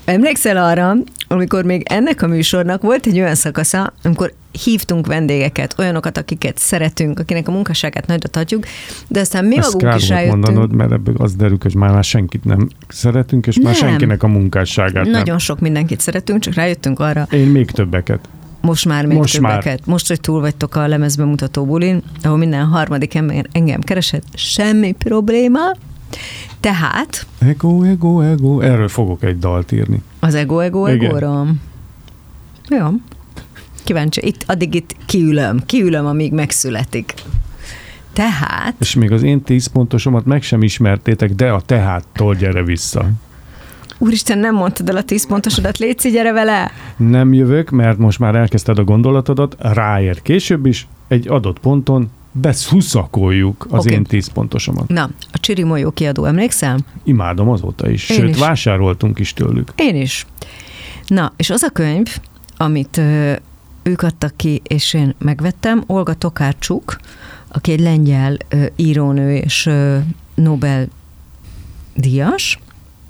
Emlékszel arra, amikor még ennek a műsornak volt egy olyan szakasza, amikor hívtunk vendégeket, olyanokat, akiket szeretünk, akinek a munkásságát nagyra tartjuk, de aztán mi magunk is rájöttünk. Mondanod, mert ebből az derül, hogy már senkit nem szeretünk, és nem. Már senkinek a munkásságát nem. Nagyon sok mindenkit szeretünk, csak rájöttünk arra. Én még többeket. Most már még többeket. Most, hogy túl vagytok a lemezbemutató bulin, ahol minden harmadik ember engem keresett, semmi probléma. Tehát... Ego. Erről fogok egy dalt írni. Az ego-ról. Jó. Kíváncsi. Addig itt kiülöm, amíg megszületik. Tehát... És még az én 10 pontosomat meg sem ismertétek, de a teháttól gyere vissza. Úristen, nem mondtad el a 10 pontosodat, létszi, gyere vele! Nem jövök, mert most már elkezdted a gondolatodat, ráér később is, egy adott ponton beszuszakoljuk az én 10 pontosomat. Na, a Csirimolyó kiadó, emlékszel? Imádom azóta is, sőt, vásároltunk is tőlük. Én is. Na, és az a könyv, amit ők adtak ki, és én megvettem, Olga Tokarczuk, aki egy lengyel írónő és Nobel-díjas,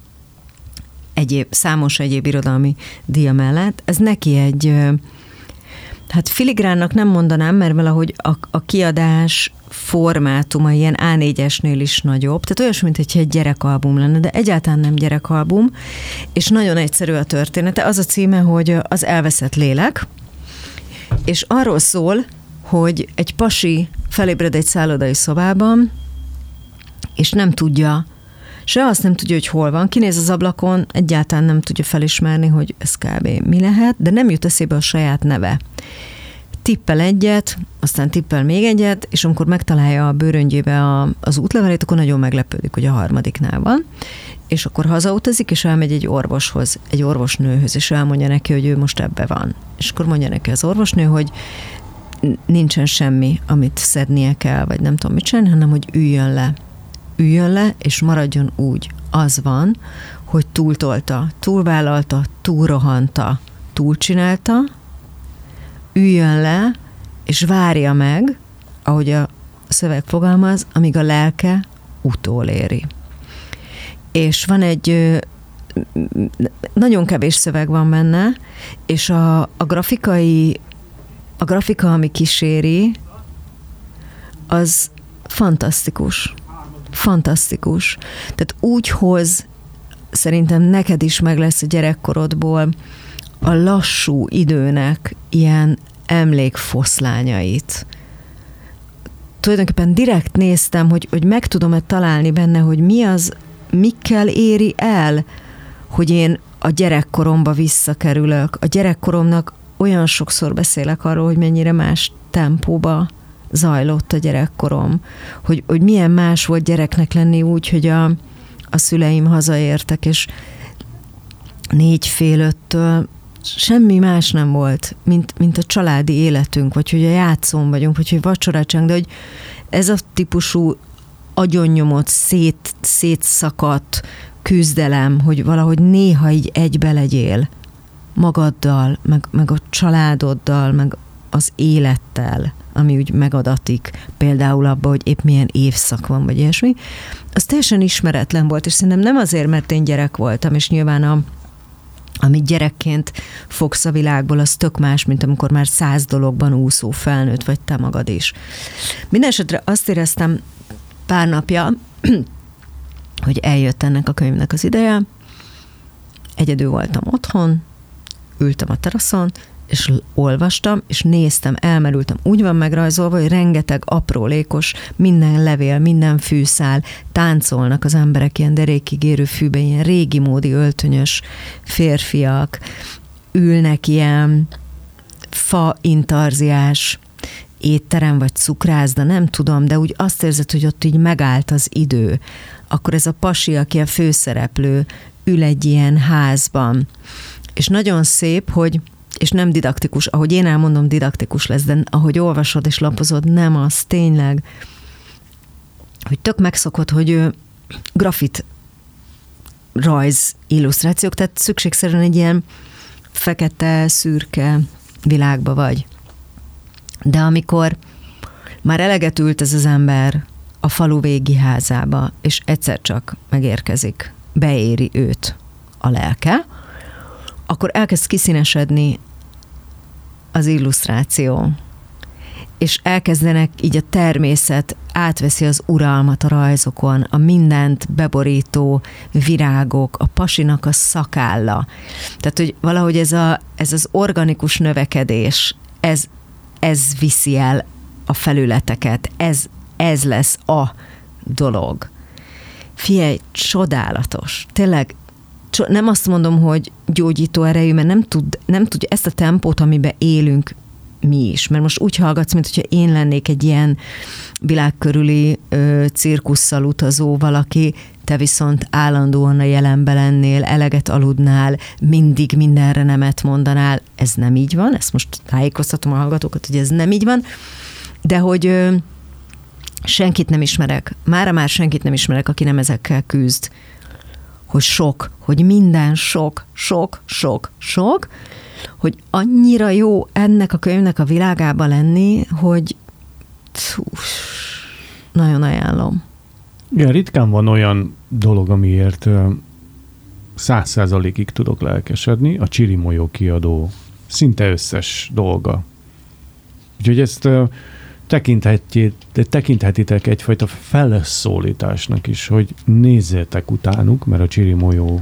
számos egyéb irodalmi díja mellett. Ez neki egy, hát filigránnak nem mondanám, mert valahogy a kiadás formátuma ilyen A4-esnél is nagyobb, tehát olyas, mint hogyha egy gyerekalbum lenne, de egyáltalán nem gyerekalbum, és nagyon egyszerű a története. Az a címe, hogy Az elveszett lélek, és arról szól, hogy egy pasi felébred egy szállodai szobában, és nem tudja, azt nem tudja, hogy hol van, kinéz az ablakon, egyáltalán nem tudja felismerni, hogy ez kb. Mi lehet, de nem jut eszébe a saját neve. Tippel egyet, aztán tippel még egyet, és amikor megtalálja a bőröngyébe az útlevelét, akkor nagyon meglepődik, hogy a harmadiknál van, és akkor hazautazik, és elmegy egy orvoshoz, egy orvosnőhöz, és elmondja neki, hogy ő most ebbe van. És akkor mondja neki az orvosnő, hogy nincsen semmi, amit szednie kell, vagy nem tudom mit csinálni, hanem hogy üljön le, és maradjon úgy. Az van, hogy túltolta, túlvállalta, túlrohanta, túlcsinálta, üljön le, és várja meg, ahogy a szöveg fogalmaz, amíg a lelke utoléri. És van egy nagyon kevés szöveg van benne, és a grafika, ami kíséri, az fantasztikus. Fantasztikus. Tehát úgy hoz, szerintem neked is meg lesz a gyerekkorodból a lassú időnek ilyen emlékfoszlányait. Tulajdonképpen direkt néztem, hogy meg tudom-e találni benne, hogy mikkel éri el, hogy én a gyerekkoromba visszakerülök. A gyerekkoromnak olyan sokszor beszélek arról, hogy mennyire más tempóba zajlott a gyerekkorom, hogy milyen más volt gyereknek lenni úgy, hogy a szüleim hazaértek, és 4-5-től semmi más nem volt, mint a családi életünk, vagy hogy a játszón vagyunk, vagy hogy vacsorácsánk, de hogy ez a típusú agyonnyomott, szétszakadt küzdelem, hogy valahogy néha így egybe legyél magaddal, meg a családoddal, meg az élettel, ami úgy megadatik, például abban, hogy épp milyen évszak van, vagy ilyesmi, az teljesen ismeretlen volt, és szerintem nem azért, mert én gyerek voltam, és nyilván amit gyerekként fogsz a világból, az tök más, mint amikor már 100 dologban úszó felnőtt vagy te magad is. Mindenesetre azt éreztem pár napja, hogy eljött ennek a könyvnek az ideje, egyedül voltam otthon, ültem a teraszon, és olvastam, és néztem, elmerültem. Úgy van megrajzolva, hogy rengeteg aprólékos, minden levél, minden fűszál, táncolnak az emberek ilyen derékig érő fűben, ilyen régi módi öltönyös férfiak, ülnek ilyen fa-intarziás étterem, vagy cukrászda, nem tudom, de úgy azt érzed, hogy ott így megállt az idő. Akkor ez a pasi, aki a főszereplő, ül egy ilyen házban. És nagyon szép, hogy és nem didaktikus, ahogy én elmondom, didaktikus lesz, de ahogy olvasod és lapozod, nem az, tényleg, hogy tök megszokott, hogy grafit rajz illusztrációk, tehát szükségszerűen egy ilyen fekete, szürke világba vagy. De amikor már eleget ült ez az ember a falu végi házába, és egyszer csak megérkezik, beéri őt a lelke, akkor elkezd kiszínesedni az illusztráció, és elkezdenek így a természet átveszi az uralmat a rajzokon, a mindent beborító virágok, a pasinak a szakálla. Tehát, hogy valahogy ez az organikus növekedés, ez viszi el a felületeket, ez lesz a dolog. Figyelj, csodálatos. Tényleg, nem azt mondom, hogy gyógyító erejű, mert nem tudja ezt a tempót, amiben élünk mi is. Mert most úgy hallgatsz, mint hogyha én lennék egy ilyen világkörüli cirkusszal utazó valaki, te viszont állandóan a jelenben lennél, eleget aludnál, mindig mindenre nemet mondanál. Ez nem így van, ezt most tájékoztatom a hallgatókat, hogy ez nem így van, de hogy senkit nem ismerek, mára senkit nem ismerek, aki nem ezekkel küzd. Hogy sok, hogy minden sok, hogy annyira jó ennek a könyvnek a világában lenni, hogy nagyon ajánlom. Igen, ritkán van olyan dolog, amiért 100%-ig tudok lelkesedni, a Csirimolyó kiadó szinte összes dolga. Úgyhogy ezt tekinthetitek egyfajta felszólításnak is, hogy nézzétek utánuk, mert a Csirimolyó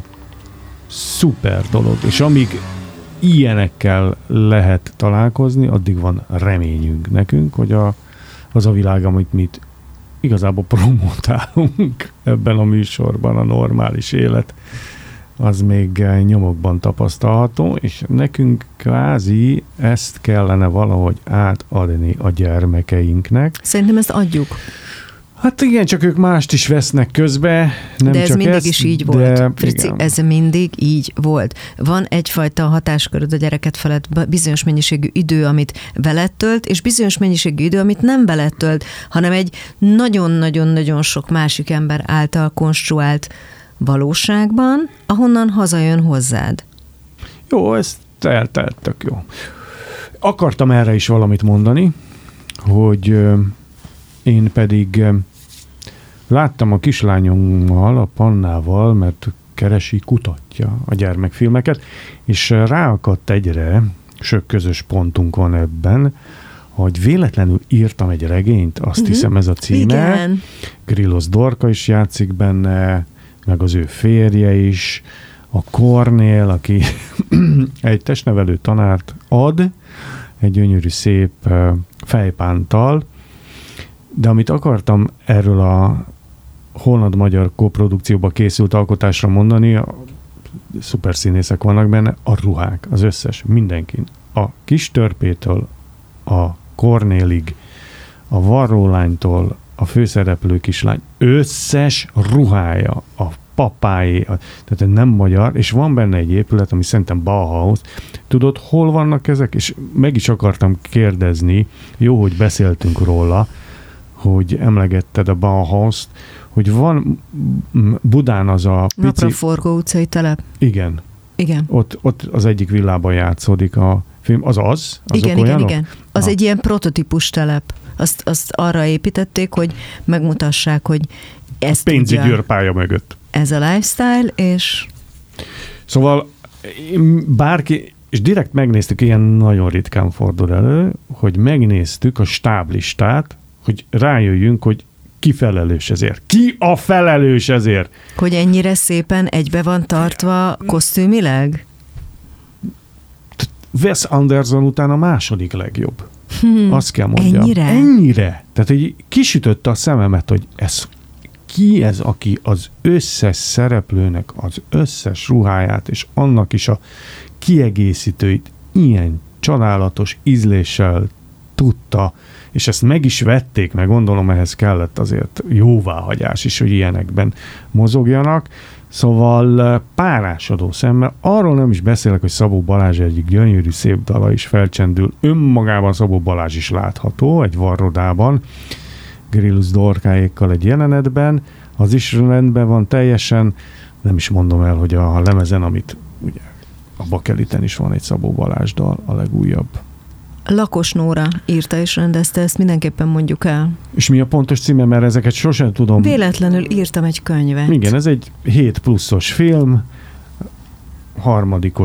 szuper dolog, és amíg ilyenekkel lehet találkozni, addig van reményünk nekünk, hogy az a világ, amit mi igazából promotálunk ebben a műsorban, a normális élet, az még nyomokban tapasztalható, és nekünk kvázi ezt kellene valahogy átadni a gyermekeinknek. Szerintem ezt adjuk. Hát igen, csak ők mást is vesznek közbe. Nem de ez csak mindig ezt, is így volt. Frici, ez mindig így volt. Van egyfajta hatásköröd a gyereket felett, bizonyos mennyiségű idő, amit veled tölt, és bizonyos mennyiségű idő, amit nem veled tölt, hanem egy nagyon-nagyon-nagyon sok másik ember által konstruált valóságban, ahonnan hazajön hozzád. Jó, ez tök jó. Akartam erre is valamit mondani, hogy én pedig láttam a kislányommal, a Pannával, mert kutatja a gyermekfilmeket, és ráakadt egyre, sok közös pontunk van ebben, hogy véletlenül írtam egy regényt, azt hiszem ez a címe. Igen. Grillos Dorka is játszik benne, meg az ő férje is, a Kornél, aki egy testnevelő tanárt ad, egy gyönyörű szép fejpántal, de amit akartam erről a holland-magyar koprodukcióba készült alkotásra mondani, szuper színészek vannak benne, a ruhák, az összes, mindenkin. A kis törpétől, a Kornélig, a varrólánytól, a főszereplő kislány, összes ruhája, a papáé, tehát nem magyar, és van benne egy épület, ami szerintem Bauhaus. Tudod, hol vannak ezek? És meg is akartam kérdezni, jó, hogy beszéltünk róla, hogy emlegetted a Bauhaust, hogy van Budán az a pici... Napraforgó utcai telep. Igen. Ott az egyik villában játszódik a film. Az? Igen. Az egy ilyen prototípus telep. Azt arra építették, hogy megmutassák, hogy ezt pénzi győrpálya mögött. Ez a lifestyle, és... Szóval bárki, és direkt megnéztük, ilyen nagyon ritkán fordul elő, hogy megnéztük a stáblistát, hogy rájöjjünk, hogy ki felelős ezért. Ki a felelős ezért? Hogy ennyire szépen egybe van tartva kosztümileg? Wes Anderson után a második legjobb. Azt kell mondjam. Ennyire? Tehát, hogy kisütötte a szememet, hogy ki ez, aki az összes szereplőnek az összes ruháját, és annak is a kiegészítőit ilyen csodálatos ízléssel tudta, és ezt meg is vették, meg gondolom ehhez kellett azért jóváhagyás is, hogy ilyenekben mozogjanak. Szóval párásodó szemmel, arról nem is beszélek, hogy Szabó Balázs egyik gyönyörű szép dala is felcsendül. Önmagában Szabó Balázs is látható egy varrodában, Grillos Dorkáékkal egy jelenetben, az is rendben van teljesen, nem is mondom el, hogy a lemezen, amit ugye a Bakeliten is van egy Szabó Balázs dal, a legújabb. Lakos Nóra írta és rendezte, ezt mindenképpen mondjuk el. És mi a pontos címe, mert ezeket sosem tudom. Véletlenül írtam egy könyvet. Igen, ez egy 7+-os film, harmadikos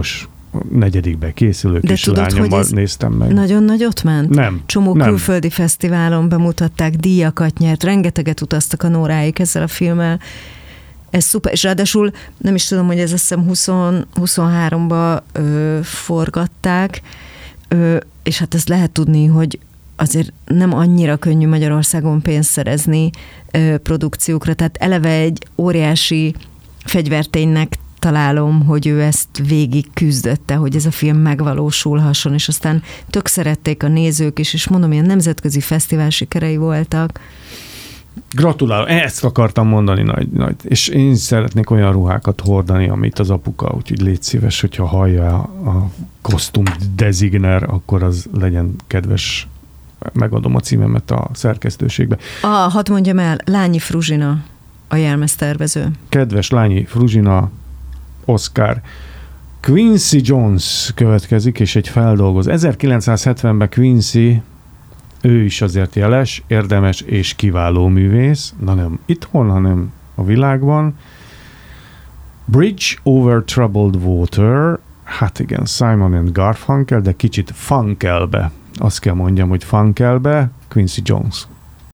negyedikbe készülő kis lányommal néztem meg. Nagyon nagyot ment? Nem. Csomó külföldi fesztiválon bemutatták, díjakat nyert, rengeteget utaztak a Nóráik ezzel a filmmel. Ez szuper, és ráadásul nem is tudom, hogy ez azt hiszem 23-ba forgatták, és hát ezt lehet tudni, hogy azért nem annyira könnyű Magyarországon pénzt szerezni produkciókra, tehát eleve egy óriási fegyverténynek találom, hogy ő ezt végig küzdötte, hogy ez a film megvalósulhasson, és aztán tök szerették a nézők is, és mondom, ilyen nemzetközi fesztivál sikerei voltak. Gratulálok, ezt akartam mondani nagy. És én szeretnék olyan ruhákat hordani, amit az apuka, úgyhogy légy szíves, hogyha hallja a kosztum designer, akkor az legyen kedves, megadom a címemet a szerkesztőségbe. Hadd mondjam el, Lányi Fruzsina a jelmeztervező. Kedves Lányi Fruzsina, Oscar. Quincy Jones következik, és egy feldolgoz. 1970-ben Quincy, ő is azért jeles, érdemes és kiváló művész, nem itthon, hanem a világban. Bridge over Troubled Water, hát igen, Simon and Garfunkel, de kicsit funkelbe. Azt kell mondjam, hogy funkelbe, Quincy Jones.